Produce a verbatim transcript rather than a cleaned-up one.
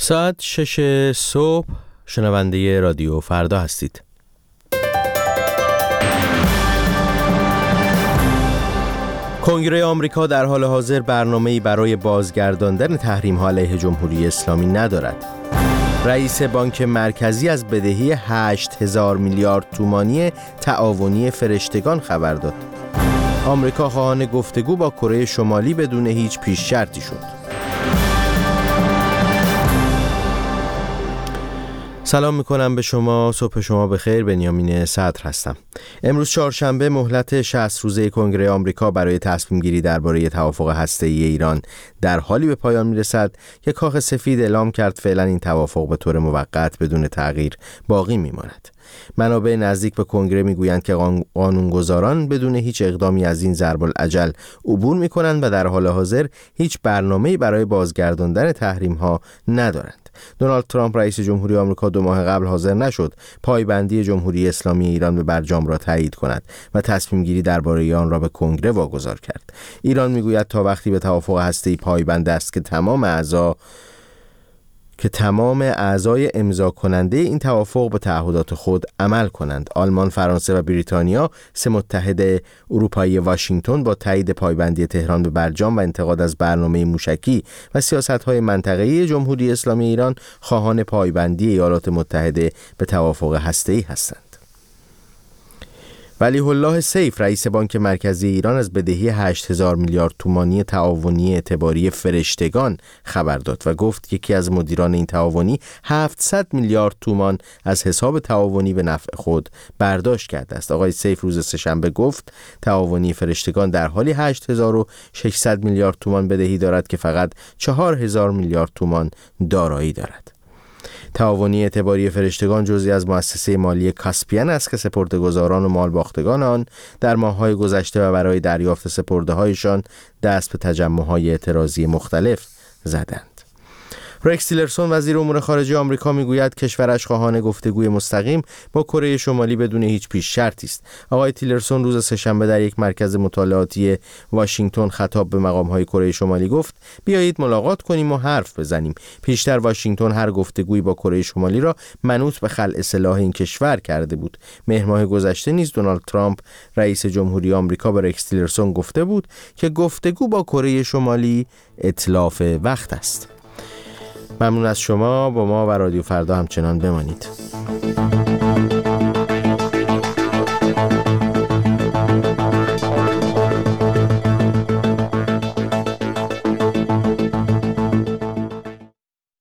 ساعت شش صبح شنونده رادیو فردا هستید. کنگره آمریکا در حال حاضر برنامه‌ای برای بازگرداندن تحریم‌ها علیه جمهوری اسلامی ندارد. رئیس بانک مرکزی از بدهی هشت هزار میلیارد تومانی تعاونی فرشتگان خبر داد. آمریکا خواهان گفتگو با کره شمالی بدون هیچ پیش شرطی شد. سلام میکنم به شما، صبح شما بخیر. بنیامین صدر هستم. امروز چهارشنبه مهلت شصت روزه کنگره آمریکا برای تصمیم گیری درباره توافق هسته‌ای ایران در حالی به پایان میرسد که کاخ سفید اعلام کرد فعلا این توافق به طور موقت بدون تغییر باقی میماند. منابع نزدیک به کنگره میگویند که قانونگذاران بدون هیچ اقدامی از این ضرب العجل عبور میکنند و در حال حاضر هیچ برنامه‌ای برای بازگرداندن تحریم‌ها ندارند. دونالد ترامپ رئیس جمهوری آمریکا دو ماه قبل حاضر نشد پایبندی جمهوری اسلامی ایران به برجام را تایید کند و تصمیم گیری درباره آن را به کنگره واگذار کرد. ایران میگوید تا وقتی به توافق هسته‌ای پایبند است که تمام اعضا که تمام اعضای امضا کننده این توافق به تعهدات خود عمل کنند. آلمان، فرانسه و بریتانیا، سه متحد اروپایی واشنگتن، با تایید پایبندی تهران به برجام و انتقاد از برنامه موشکی و سیاست‌های منطقه‌ای جمهوری اسلامی ایران، خواهان پایبندی ایالات متحده به توافق هسته‌ای هستند. ولیح الله سیف رئیس بانک مرکزی ایران از بدهی هشت هزار میلیارد تومانی تعاونی اعتباری فرشتگان خبر داد و گفت یکی از مدیران این تعاونی هفتصد میلیارد تومان از حساب تعاونی به نفع خود برداشت کرده است. آقای سیف روز سه‌شنبه گفت تعاونی فرشتگان در حالی هشت هزار و ششصد میلیارد تومان بدهی دارد که فقط چهار هزار میلیارد تومان دارایی دارد. تعاونی اعتباری فرشتگان جزئی از مؤسسه مالی کاسپین است که سپرده‌گذاران و مالباختگان آن در ماه‌های گذشته و برای دریافت سپرده‌هایشان دست به تجمع‌های اعتراضی مختلف زدند. رکس تیلرسون وزیر امور خارجه آمریکا میگوید کشورش خواهان گفتگوی مستقیم با کره شمالی بدون هیچ پیش شرطی است. آقای تیلرسون روز سه‌شنبه در یک مرکز مطالعاتی واشنگتن خطاب به مقام‌های کره شمالی گفت بیایید ملاقات کنیم و حرف بزنیم. پیشتر واشنگتن هر گفتگویی با کره شمالی را منوط به خلع سلاح این کشور کرده بود. مهر ماه گذشته نیز دونالد ترامپ رئیس جمهوری آمریکا به رکس تیلرسون گفته بود که گفتگو با کره شمالی اتلاف وقت است. ممنون از شما. با ما و رادیو فردا همچنان بمانید.